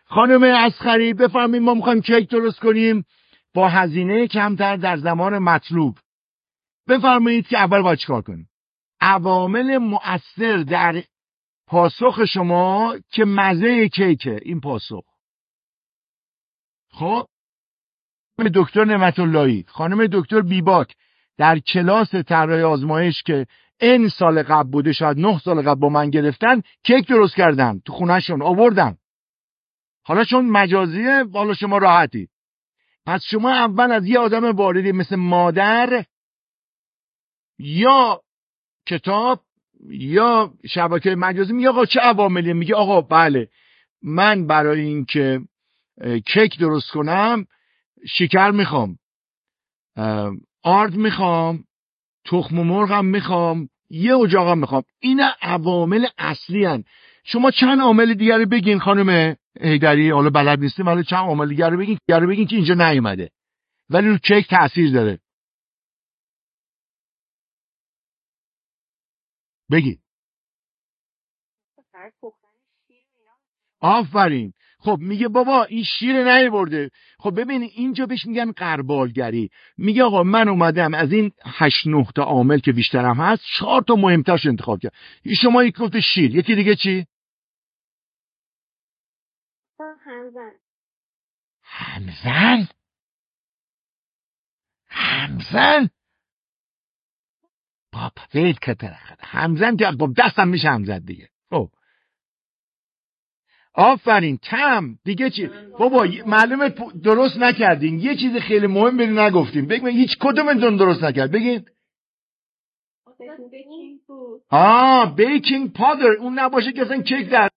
خانم اصغری بفرمایید ما میخوایم کیک درست کنیم با هزینه کمتر در زمان مطلوب. بفرمایید که اول باید چیکار کنیم؟ عوامل مؤثر در پاسخ شما که مزه کیکه این پاسخ. خب دکتر نعمت اللهی، خانم دکتر بیباک در کلاس طراحی آزمایش که این سال قبل بوده، شاید 9 سال قبل با من گرفتن، کیک درست کردن تو خونهشون آوردن. حالا چون مجازیه حالا شما راحتی. پس شما اول از یه آدم واردی مثل مادر یا کتاب یا شبکه مجازی میگه آقا چه عواملی؟ میگه آقا بله من برای اینکه کیک درست کنم شکر میخوام، آرد میخوام، تخم مرغم میخوام، یه اجاقم میخوام. این عوامل اصلی هن. شما چند عامل دیگری بگین خانم حیدری، حالا بلد نیستیم ولی چند عامل دیگری بگین که اینجا نیومده ولی رو کیک تاثیر داره. بگید. آفرین. خب میگه بابا این شیر نیورده. خب ببینید اینجا بهش میگن غربالگری. میگه آقا من اومدم از این 8-9 تا عامل که بیشترم هست 4 تا مهمترش انتخاب کردم. شما یک گفت شیر، یکی دیگه چی؟ همزن بابا ویل کتر همزن که با دستم میشه همزن دیگه. خب آفرین. تم دیگه چی؟ بابا معلومه درست نکردین. یه چیز خیلی مهم بگین نگفتیم. بگین هیچ کدومتون درست نکرد. بگین بیکینگ پودر. اون نباشه که اصلا کیک در